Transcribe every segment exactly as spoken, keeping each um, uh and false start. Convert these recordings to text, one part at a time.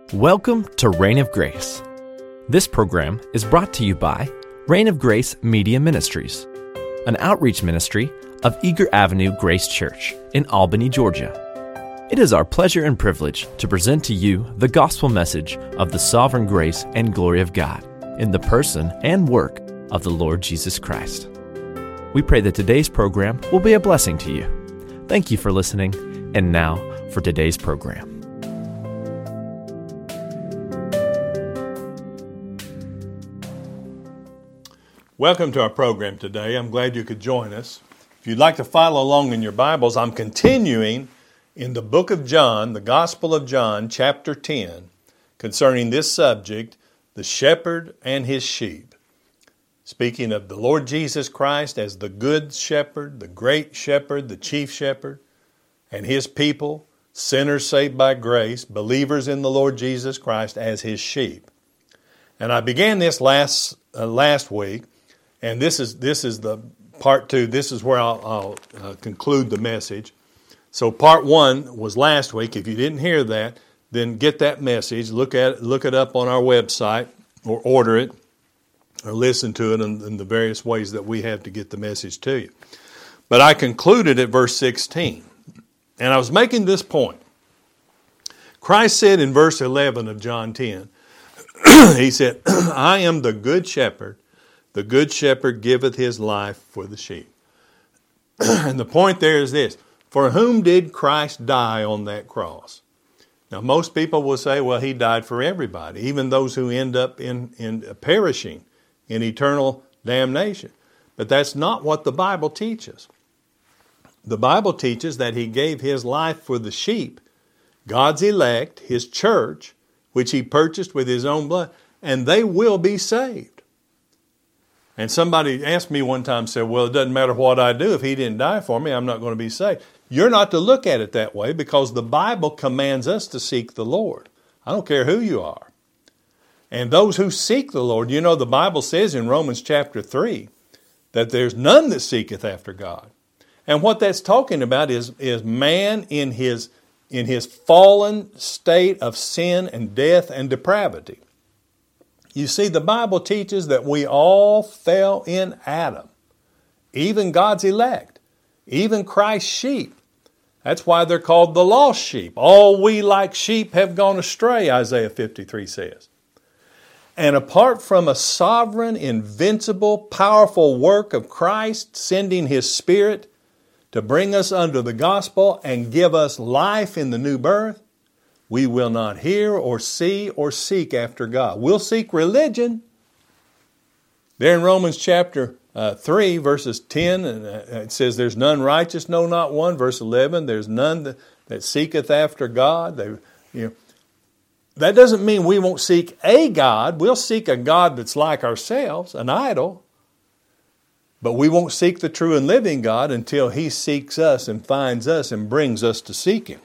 Welcome to Reign of Grace. This program is brought to you by Reign of Grace Media Ministries, an outreach ministry of Eager Avenue Grace Church in Albany, Georgia. It is our pleasure and privilege to present to you the gospel message of the sovereign grace and glory of God in the person and work of the Lord Jesus Christ. We pray that today's program will be a blessing to you. Thank you for listening, and now for today's program. Welcome to our program today. I'm glad you could join us. If you'd like to follow along in your Bibles, I'm continuing in the book of John, the Gospel of John, chapter ten, concerning this subject, the shepherd and his sheep. Speaking of the Lord Jesus Christ as the good shepherd, the great shepherd, the chief shepherd, and his people, sinners saved by grace, believers in the Lord Jesus Christ as his sheep. And I began this last uh, last week. And this is this is the part two. This is where I'll, I'll uh, conclude the message. So part one was last week. If you didn't hear that, then get that message. Look at it, look it up on our website, or order it, or listen to it in, in the various ways that we have to get the message to you. But I concluded at verse sixteen, and I was making this point. Christ said in verse eleven of John ten, He said, "I am the good shepherd. The good shepherd giveth his life for the sheep." And the point there is this: for whom did Christ die on that cross? Now, most people will say, well, he died for everybody, even those who end up in, in perishing in eternal damnation. But that's not what the Bible teaches. The Bible teaches that he gave his life for the sheep, God's elect, his church, which he purchased with his own blood, and they will be saved. And somebody asked me one time, said, well, it doesn't matter what I do. If he didn't die for me, I'm not going to be saved. You're not to look at it that way, because the Bible commands us to seek the Lord. I don't care who you are. And those who seek the Lord, you know, the Bible says in Romans chapter three that there's none that seeketh after God. And what that's talking about is, is man in his, in his fallen state of sin and death and depravity. You see, the Bible teaches that we all fell in Adam, even God's elect, even Christ's sheep. That's why they're called the lost sheep. All we like sheep have gone astray, Isaiah fifty-three says. And apart from a sovereign, invincible, powerful work of Christ sending His Spirit to bring us under the gospel and give us life in the new birth, we will not hear or see or seek after God. We'll seek religion. There in Romans chapter uh, three, verses ten, and uh, it says, there's none righteous, no, not one. Verse eleven, there's none that, that seeketh after God. They, you know, that doesn't mean we won't seek a God. We'll seek a God that's like ourselves, an idol. But we won't seek the true and living God until He seeks us and finds us and brings us to seek Him.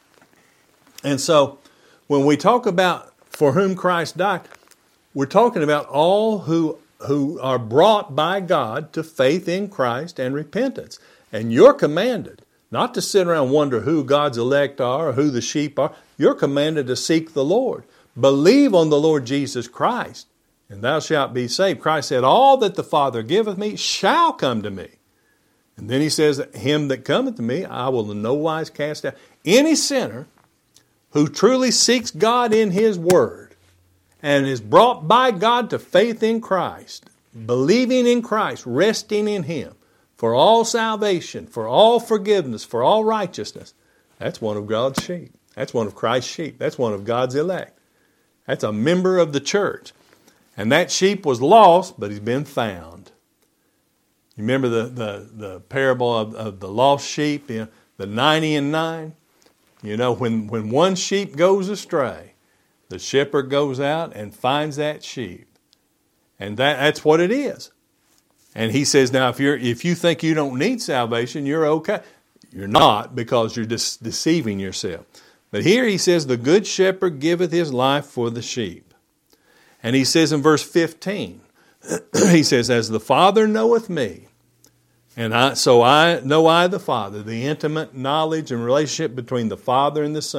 And so, when we talk about for whom Christ died, we're talking about all who, who are brought by God to faith in Christ and repentance. And you're commanded not to sit around and wonder who God's elect are or who the sheep are. You're commanded to seek the Lord. Believe on the Lord Jesus Christ, and thou shalt be saved. Christ said, all that the Father giveth me shall come to me. And then He says, him that cometh to me, I will in no wise cast out. Any sinner who truly seeks God in His Word and is brought by God to faith in Christ, believing in Christ, resting in Him for all salvation, for all forgiveness, for all righteousness, that's one of God's sheep. That's one of Christ's sheep. That's one of God's elect. That's a member of the church. And that sheep was lost, but he's been found. You remember the, the, the parable of, of the lost sheep, you know, the ninety and nine? You know, when, when one sheep goes astray, the shepherd goes out and finds that sheep. And that, that's what it is. And he says, now, if you're if you think you don't need salvation, you're okay. You're not, because you're just deceiving yourself. But here he says, the good shepherd giveth his life for the sheep. And he says in verse fifteen, he says, as the Father knoweth me, and I, so I know I the Father, the intimate knowledge and relationship between the Father and the Son.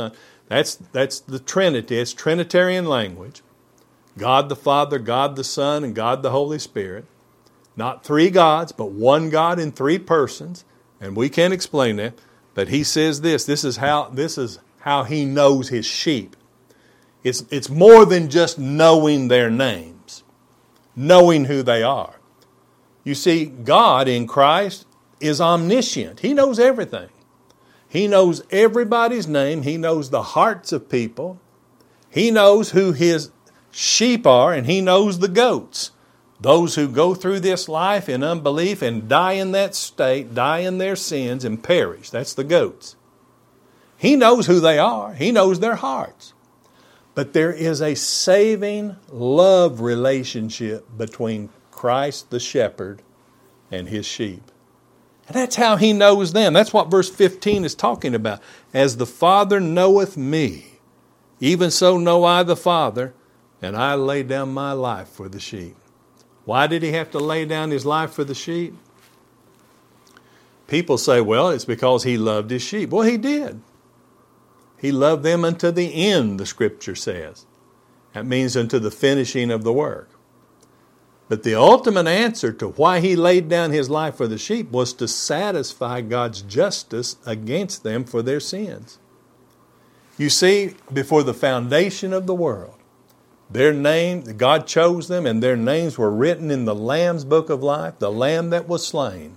That's, that's the Trinity. It's Trinitarian language. God the Father, God the Son, and God the Holy Spirit. Not three gods, but one God in three persons. And we can't explain that. But he says this. This is how, this is how he knows his sheep. It's, it's more than just knowing their names. Knowing who they are. You see, God in Christ is omniscient. He knows everything. He knows everybody's name. He knows the hearts of people. He knows who his sheep are, and he knows the goats. Those who go through this life in unbelief and die in that state, die in their sins and perish. That's the goats. He knows who they are. He knows their hearts. But there is a saving love relationship between Christ the shepherd and his sheep. And that's how he knows them. That's what verse fifteen is talking about. As the Father knoweth me, even so know I the Father, and I lay down my life for the sheep. Why did he have to lay down his life for the sheep? People say, well, it's because he loved his sheep. Well, he did. He loved them unto the end, the Scripture says. That means unto the finishing of the work. But the ultimate answer to why he laid down his life for the sheep was to satisfy God's justice against them for their sins. You see, before the foundation of the world, their name, God chose them, and their names were written in the Lamb's book of life, the Lamb that was slain.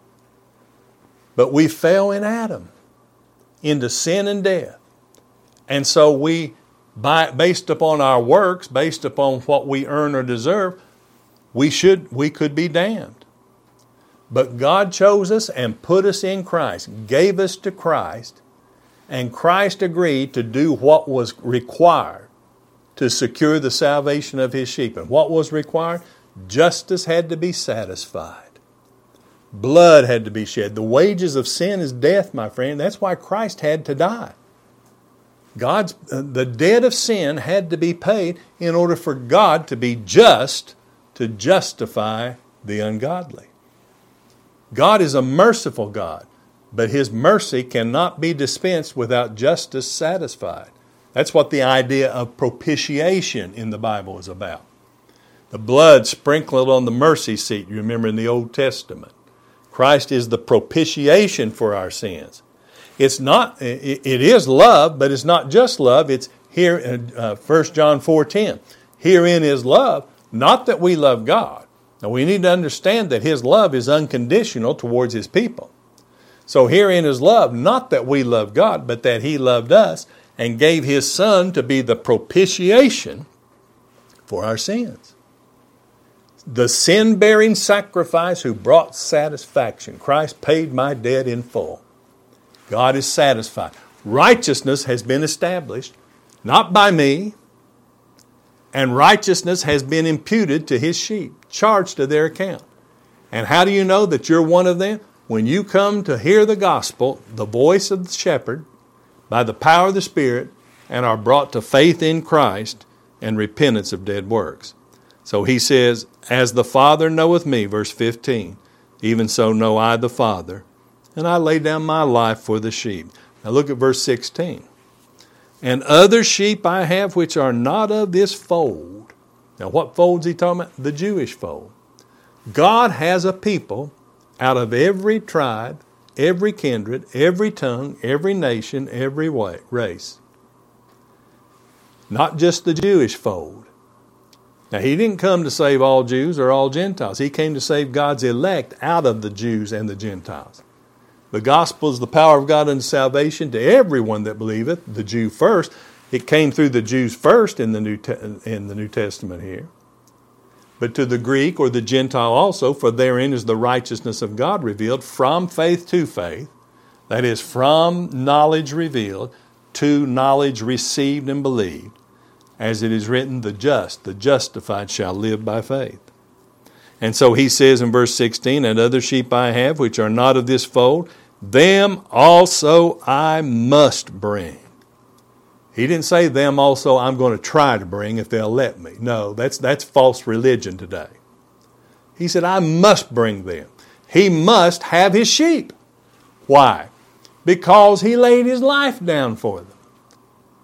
But we fell in Adam into sin and death. And so we, by, based upon our works, based upon what we earn or deserve, we should, we could be damned. But God chose us and put us in Christ, gave us to Christ, and Christ agreed to do what was required to secure the salvation of his sheep. And what was required? Justice had to be satisfied. Blood had to be shed. The wages of sin is death, my friend. That's why Christ had to die. God's, uh, the debt of sin had to be paid in order for God to be just to justify the ungodly. God is a merciful God, but his mercy cannot be dispensed without justice satisfied. That's what the idea of propitiation in the Bible is about. The blood sprinkled on the mercy seat, you remember in the Old Testament. Christ is the propitiation for our sins. It's not, it is love, but it's not just love. It's here in uh, First John four ten. Herein is love, not that we love God. Now we need to understand that his love is unconditional towards his people. So herein is love, not that we love God, but that he loved us and gave his Son to be the propitiation for our sins. The sin-bearing sacrifice who brought satisfaction. Christ paid my debt in full. God is satisfied. Righteousness has been established, not by me, and righteousness has been imputed to his sheep, charged to their account. And how do you know that you're one of them? When you come to hear the gospel, the voice of the shepherd, by the power of the Spirit, and are brought to faith in Christ and repentance of dead works. So he says, as the Father knoweth me, verse fifteen, even so know I the Father, and I lay down my life for the sheep. Now look at verse sixteen. And other sheep I have which are not of this fold. Now what fold's he talking about? The Jewish fold. God has a people out of every tribe, every kindred, every tongue, every nation, every way, race. Not just the Jewish fold. Now, he didn't come to save all Jews or all Gentiles. He came to save God's elect out of the Jews and the Gentiles. The gospel is the power of God unto salvation to everyone that believeth, the Jew first. It came through the Jews first in the New, Te- in the New Testament here. But to the Greek or the Gentile also, for therein is the righteousness of God revealed from faith to faith. That is, from knowledge revealed to knowledge received and believed. As it is written, the just, the justified shall live by faith. And so he says in verse sixteen, and other sheep I have which are not of this fold, them also I must bring. He didn't say them also I'm going to try to bring if they'll let me. No, that's, that's false religion today. He said I must bring them. He must have his sheep. Why? Because he laid his life down for them.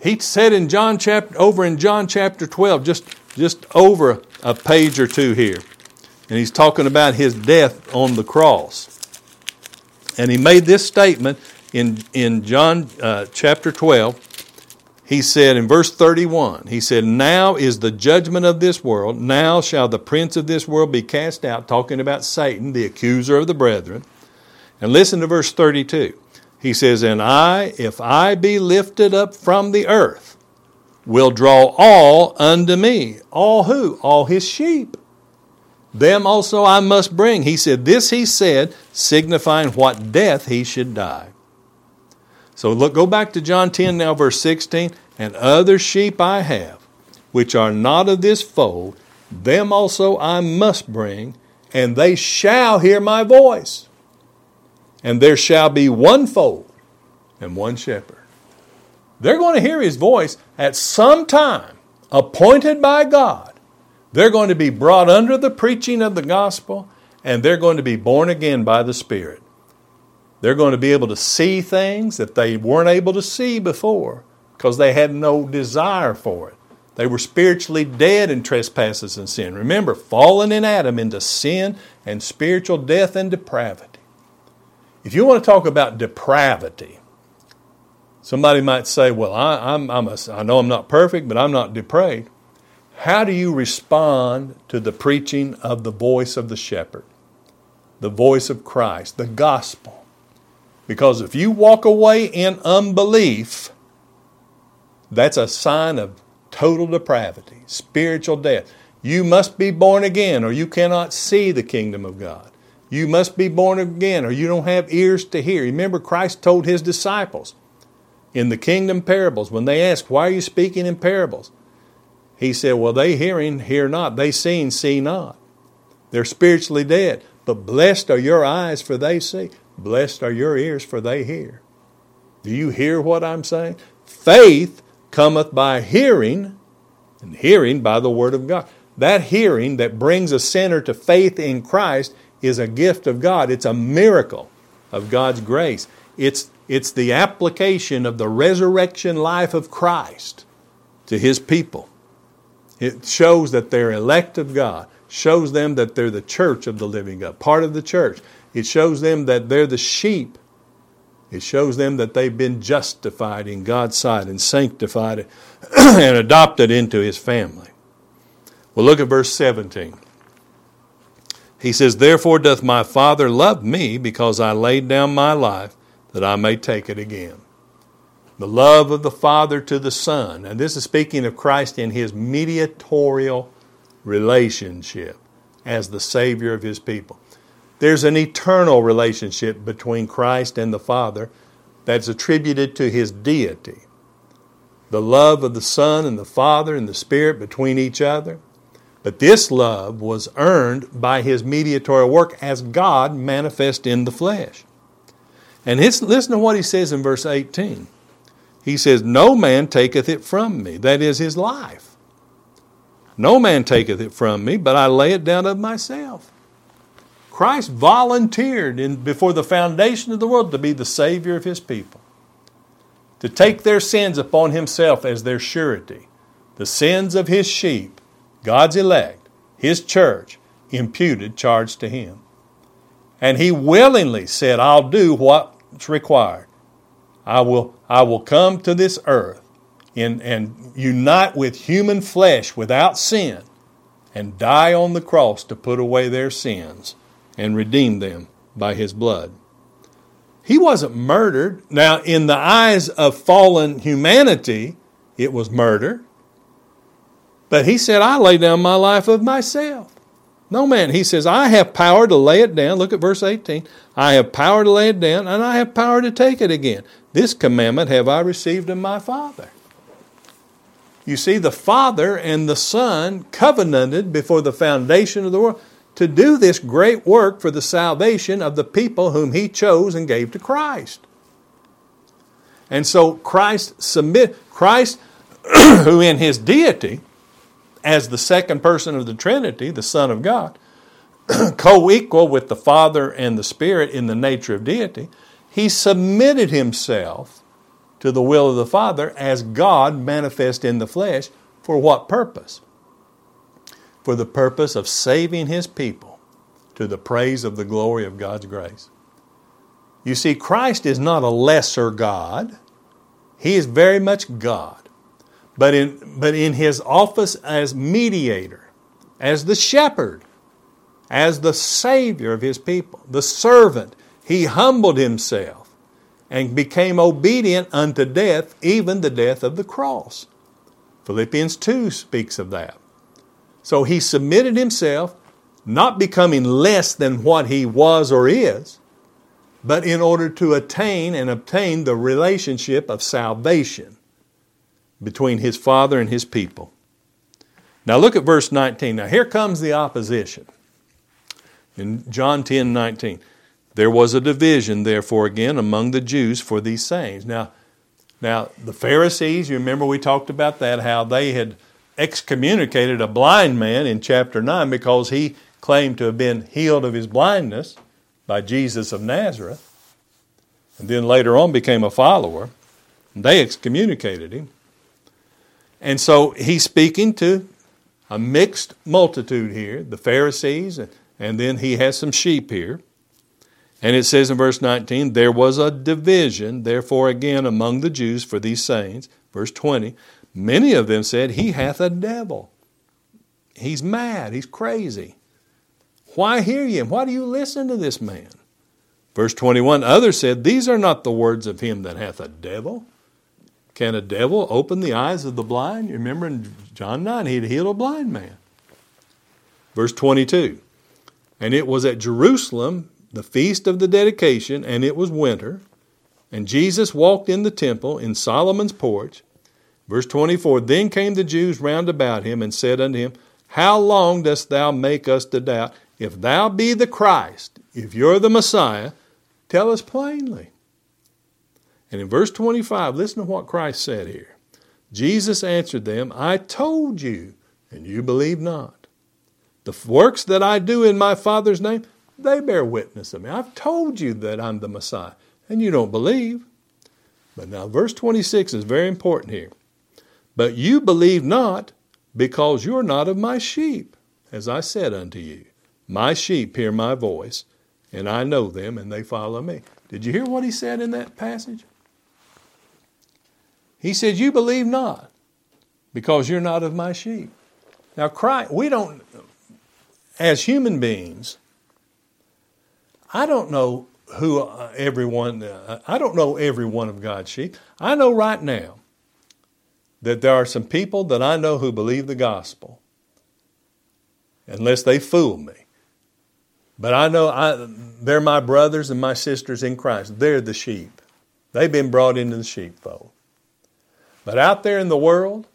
He said in John chapter over in John chapter twelve, just, just over a page or two here. And he's talking about his death on the cross. And he made this statement in, in John uh, chapter twelve. He said in verse thirty-one, he said, now is the judgment of this world. Now shall the prince of this world be cast out, talking about Satan, the accuser of the brethren. And listen to verse thirty-two. He says, and I, if I be lifted up from the earth, will draw all unto me. All who? All his sheep. Them also I must bring. He said, this he said, signifying what death he should die. So look, go back to John ten now, verse sixteen. And other sheep I have, which are not of this fold, them also I must bring, and they shall hear my voice. And there shall be one fold and one shepherd. They're going to hear his voice at some time, appointed by God. They're going to be brought under the preaching of the gospel, and they're going to be born again by the Spirit. They're going to be able to see things that they weren't able to see before because they had no desire for it. They were spiritually dead in trespasses and sin. Remember, fallen in Adam into sin and spiritual death and depravity. If you want to talk about depravity, somebody might say, well, I, I'm, I'm a, I know I'm not perfect, but I'm not depraved. How do you respond to the preaching of the voice of the shepherd, the voice of Christ, the gospel? Because if you walk away in unbelief, that's a sign of total depravity, spiritual death. You must be born again or you cannot see the kingdom of God. You must be born again or you don't have ears to hear. Remember, Christ told his disciples in the kingdom parables, when they asked, why are you speaking in parables? He said, well, they hearing, hear not. They seeing, see not. They're spiritually dead. But blessed are your eyes, for they see. Blessed are your ears, for they hear. Do you hear what I'm saying? Faith cometh by hearing, and hearing by the word of God. That hearing that brings a sinner to faith in Christ is a gift of God. It's a miracle of God's grace. It's, it's the application of the resurrection life of Christ to his people. It shows that they're elect of God. Shows them that they're the church of the living God, part of the church. It shows them that they're the sheep. It shows them that they've been justified in God's sight and sanctified and adopted into his family. Well, look at verse seventeen. He says, therefore doth my Father love me, because I laid down my life, that I may take it again. The love of the Father to the Son. And this is speaking of Christ in his mediatorial relationship as the Savior of his people. There's an eternal relationship between Christ and the Father that's attributed to his deity. The love of the Son and the Father and the Spirit between each other. But this love was earned by his mediatorial work as God manifest in the flesh. And his, listen to what he says in verse eighteen. He says, no man taketh it from me. That is his life. No man taketh it from me, but I lay it down of myself. Christ volunteered in, before the foundation of the world to be the Savior of his people. To take their sins upon himself as their surety. The sins of his sheep, God's elect, his church, imputed, charged to him. And he willingly said, I'll do what's required. I will, I will come to this earth in, and unite with human flesh without sin and die on the cross to put away their sins and redeem them by his blood. He wasn't murdered. Now, in the eyes of fallen humanity, it was murder. But he said, I lay down my life of myself. No man, he says, I have power to lay it down. Look at verse eighteen. I have power to lay it down, and I have power to take it again. This commandment have I received of my Father. You see, the Father and the Son covenanted before the foundation of the world to do this great work for the salvation of the people whom he chose and gave to Christ. And so Christ submit, Christ, who in his deity, as the second person of the Trinity, the Son of God, co-equal with the Father and the Spirit in the nature of deity, he submitted himself to the will of the Father as God manifest in the flesh. For what purpose? For the purpose of saving His people to the praise of the glory of God's grace. You see, Christ is not a lesser God. He is very much God. But in, but in His office as mediator, as the shepherd, as the Savior of His people, the servant, He humbled Himself and became obedient unto death, even the death of the cross. Philippians two speaks of that. So He submitted Himself, not becoming less than what He was or is, but in order to attain and obtain the relationship of salvation between His Father and His people. Now look at verse nineteen. Now here comes the opposition. In John ten nineteen, there was a division, therefore, again, among the Jews for these sayings. Now, now the Pharisees, you remember we talked about that, how they had excommunicated a blind man in chapter nine because he claimed to have been healed of his blindness by Jesus of Nazareth, and then later on became a follower. They excommunicated him. And so he's speaking to a mixed multitude here, the Pharisees, and then he has some sheep here. And it says in verse nineteen, there was a division, therefore again among the Jews for these sayings. Verse twenty, many of them said, he hath a devil. He's mad, he's crazy. Why hear ye him? Why do you listen to this man? Verse twenty-one, others said, these are not the words of him that hath a devil. Can a devil open the eyes of the blind? You remember in John nine, he had healed a blind man. Verse twenty-two, and it was at Jerusalem, the feast of the dedication, and it was winter, and Jesus walked in the temple in Solomon's porch. Verse twenty-four, then came the Jews round about him and said unto him, how long dost thou make us to doubt? If thou be the Christ, if you're the Messiah, tell us plainly. And in verse twenty-five, listen to what Christ said here. Jesus answered them, I told you, and you believe not. The works that I do in my Father's name, they bear witness of me. I've told you that I'm the Messiah, and you don't believe. But now verse twenty-six is very important here. But you believe not, because you're not of my sheep, as I said unto you. My sheep hear my voice, and I know them, and they follow me. Did you hear what he said in that passage? He said, you believe not, because you're not of my sheep. Now, Christ, we don't, as human beings, I don't know who uh, everyone, uh, I don't know every one of God's sheep. I know right now that there are some people that I know who believe the gospel, unless they fool me. But I know I, they're my brothers and my sisters in Christ. They're the sheep. They've been brought into the sheepfold. But out there in the world,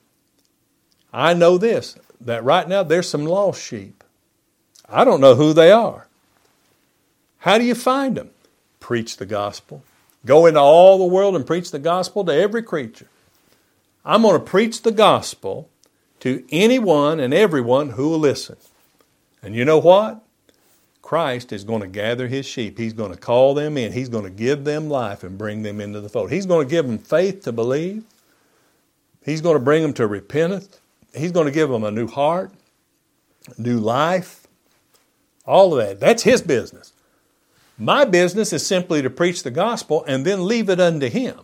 I know this, that right now there's some lost sheep. I don't know who they are. How do you find them? Preach the gospel. Go into all the world and preach the gospel to every creature. I'm going to preach the gospel to anyone and everyone who will listen. And you know what? Christ is going to gather His sheep. He's going to call them in. He's going to give them life and bring them into the fold. He's going to give them faith to believe. He's going to bring them to repentance. He's going to give them a new heart, new life, all of that. That's His business. My business is simply to preach the gospel and then leave it unto Him.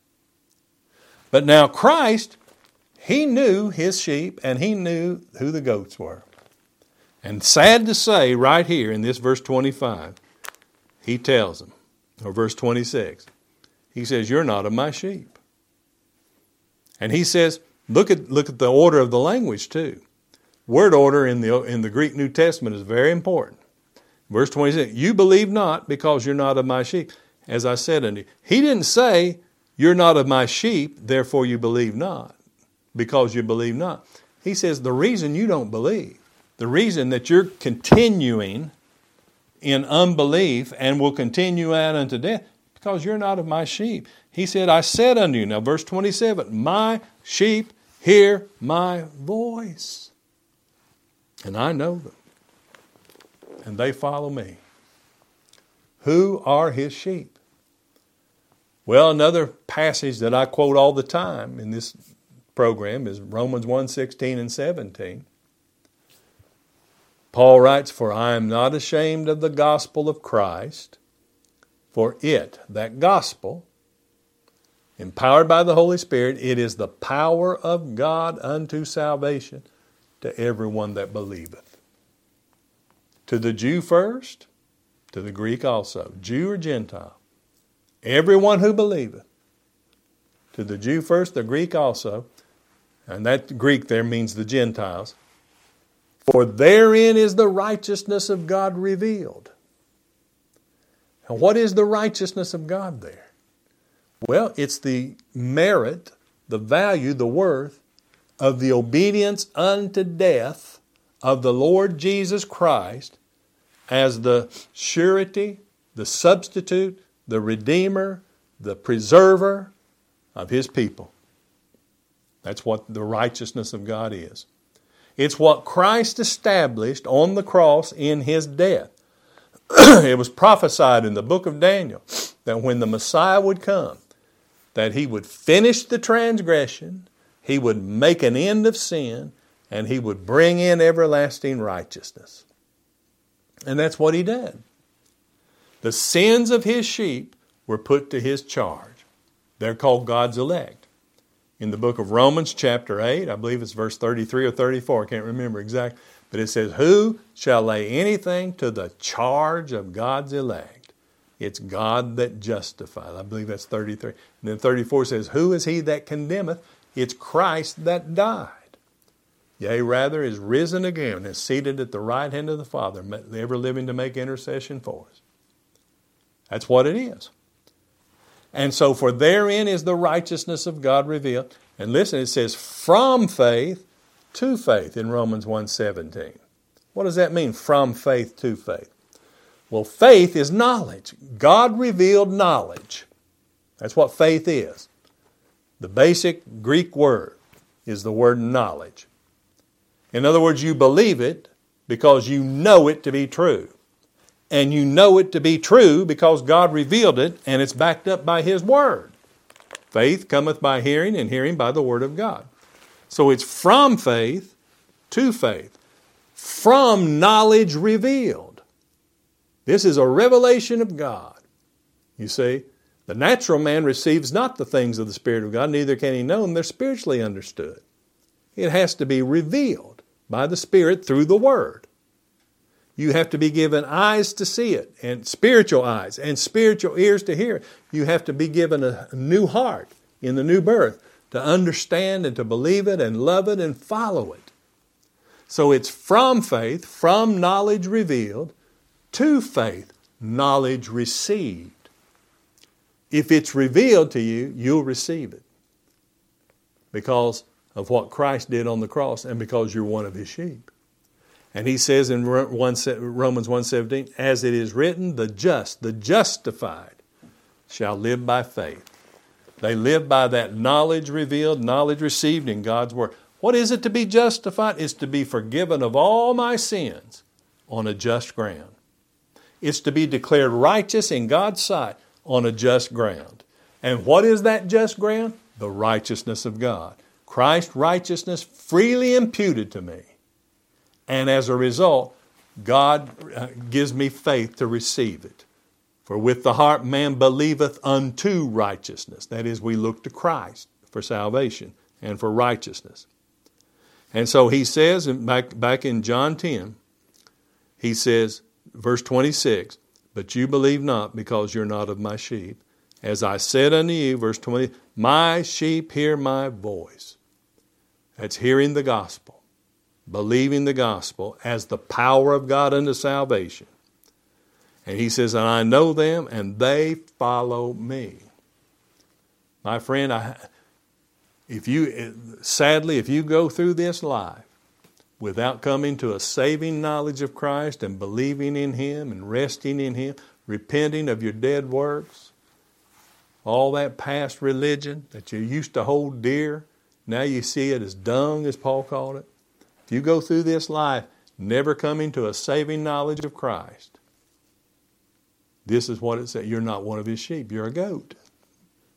But now Christ, He knew His sheep and He knew who the goats were. And sad to say, right here in this verse twenty-five, He tells them, or verse twenty-six, He says, you're not of my sheep. And He says, look at look at the order of the language too. Word order in the in the Greek New Testament is very important. Verse twenty-six, you believe not because you're not of my sheep. As I said unto you. He didn't say, you're not of my sheep, therefore you believe not, because you believe not. He says, the reason you don't believe, the reason that you're continuing in unbelief and will continue out unto death, because you're not of my sheep. He said, I said unto you, now verse twenty-seven, my sheep hear my voice, and I know them, and they follow me. Who are His sheep? Well, another passage that I quote all the time in this program is Romans one sixteen and seventeen. Paul writes, "For I am not ashamed of the gospel of Christ, for it," that gospel, empowered by the Holy Spirit, "it is the power of God unto salvation to everyone that believeth." To the Jew first, to the Greek also, Jew or Gentile, everyone who believeth. To the Jew first, the Greek also, and that Greek there means the Gentiles. For therein is the righteousness of God revealed. And what is the righteousness of God there? Well, it's the merit, the value, the worth of the obedience unto death of the Lord Jesus Christ as the surety, the substitute, the redeemer, the preserver of His people. That's what the righteousness of God is. It's what Christ established on the cross in His death. It was prophesied in the book of Daniel that when the Messiah would come, that He would finish the transgression, He would make an end of sin, and He would bring in everlasting righteousness. And that's what He did. The sins of His sheep were put to His charge. They're called God's elect. In the book of Romans chapter eight, I believe it's verse thirty-three or thirty-four, I can't remember exactly, but it says, "Who shall lay anything to the charge of God's elect? It's God that justifies." I believe that's thirty-three. And then thirty-four says, "Who is he that condemneth? It's Christ that died. Yea, rather is risen again and is seated at the right hand of the Father, ever living to make intercession for us." That's what it is. And so, for therein is the righteousness of God revealed. And listen, it says, from faith to faith in Romans one seventeen. What does that mean, from faith to faith? Well, faith is knowledge. God revealed knowledge. That's what faith is. The basic Greek word is the word knowledge. In other words, you believe it because you know it to be true. And you know it to be true because God revealed it and it's backed up by His Word. Faith cometh by hearing, and hearing by the Word of God. So it's from faith to faith. From knowledge revealed. This is a revelation of God. You see, the natural man receives not the things of the Spirit of God, neither can he know them. They're spiritually understood. It has to be revealed by the Spirit through the Word. You have to be given eyes to see it, and spiritual eyes, and spiritual ears to hear it. You have to be given a new heart in the new birth to understand and to believe it and love it and follow it. So it's from faith, from knowledge revealed, to faith, knowledge received. If it's revealed to you, you'll receive it because of what Christ did on the cross and because you're one of His sheep. And He says in Romans one seventeen, as it is written, the just, the justified, shall live by faith. They live by that knowledge revealed, knowledge received in God's Word. What is it to be justified? It's to be forgiven of all my sins on a just ground. It's to be declared righteous in God's sight on a just ground. And what is that just ground? The righteousness of God. Christ's righteousness freely imputed to me. And as a result, God gives me faith to receive it. For with the heart man believeth unto righteousness. That is, we look to Christ for salvation and for righteousness. And so He says, back, back in John ten, He says, verse twenty-six, but you believe not because you're not of my sheep. As I said unto you, verse twenty, my sheep hear my voice. That's hearing the gospel. Believing the gospel as the power of God unto salvation. And He says, and I know them and they follow me. My friend, I, if you, sadly, if you go through this life without coming to a saving knowledge of Christ and believing in Him and resting in Him, repenting of your dead works, all that past religion that you used to hold dear, now you see it as dung, as Paul called it. If you go through this life never coming to a saving knowledge of Christ, this is what it says. You're not one of His sheep. You're a goat.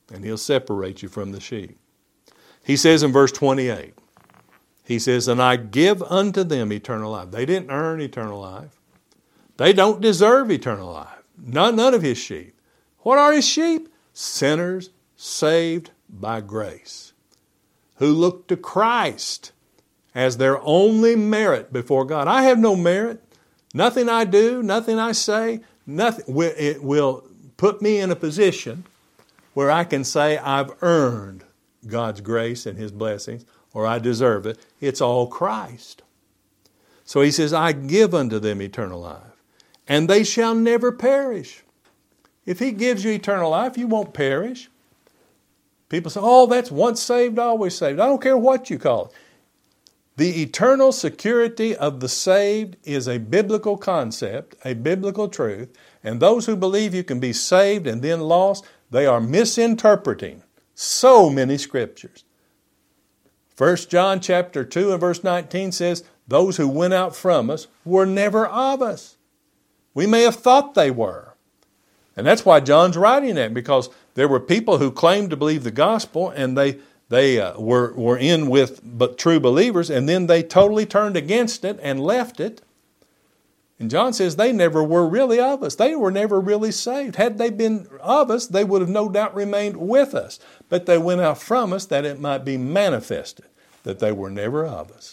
and he'll separate you from the sheep. He says in verse twenty-eight, he says, and I give unto them eternal life. They didn't earn eternal life. They don't deserve eternal life. None, none of his sheep. What are his sheep? Sinners saved by grace, who look to Christ as their only merit before God. I have no merit. Nothing I do, nothing I say, nothing. It will put me in a position where I can say I've earned God's grace and his blessings, or I deserve it. It's all Christ. So he says, I give unto them eternal life, and they shall never perish. If he gives you eternal life, you won't perish. People say, oh, that's once saved, always saved. I don't care what you call it. The eternal security of the saved is a biblical concept, a biblical truth, and those who believe you can be saved and then lost, they are misinterpreting so many scriptures. First John chapter two and verse nineteen says, those who went out from us were never of us. We may have thought they were. And that's why John's writing that, because there were people who claimed to believe the gospel, and they They uh, were, were in with but true believers, and then they totally turned against it and left it. And John says they never were really of us. They were never really saved. Had they been of us, they would have no doubt remained with us. But they went out from us that it might be manifested that they were never of us.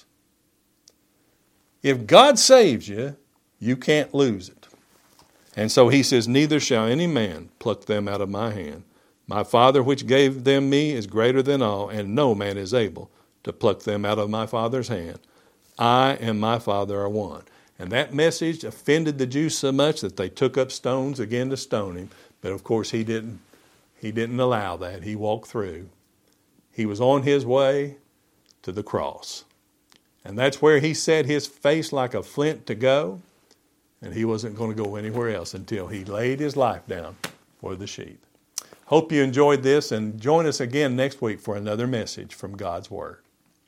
If God saves you, you can't lose it. And so he says, neither shall any man pluck them out of my hand. My Father which gave them me is greater than all, and no man is able to pluck them out of my Father's hand. I and my Father are one. And that message offended the Jews so much that they took up stones again to stone him. But of course he didn't, he didn't allow that. He walked through. He was on his way to the cross. And that's where he set his face like a flint to go. And he wasn't going to go anywhere else until he laid his life down for the sheep. Hope you enjoyed this, and join us again next week for another message from God's Word.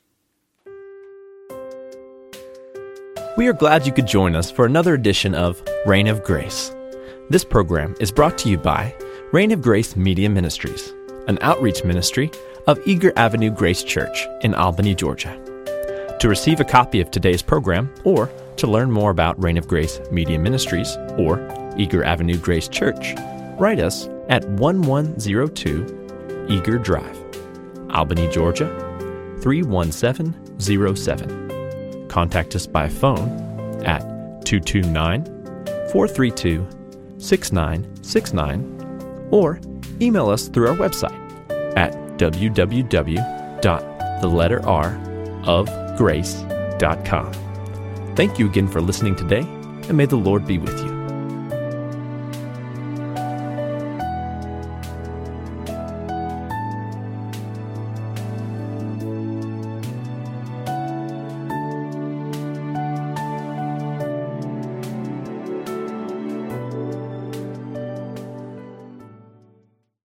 We are glad you could join us for another edition of Reign of Grace. This program is brought to you by Reign of Grace Media Ministries, an outreach ministry of Eager Avenue Grace Church in Albany, Georgia. To receive a copy of today's program, or to learn more about Reign of Grace Media Ministries or Eager Avenue Grace Church, write us at one one zero two Eager Drive, Albany, Georgia, three one seven zero seven. Contact us by phone at two two nine, four three two, six nine six nine or email us through our website at w w w dot the letter r of grace dot com. Thank you again for listening today, and may the Lord be with you.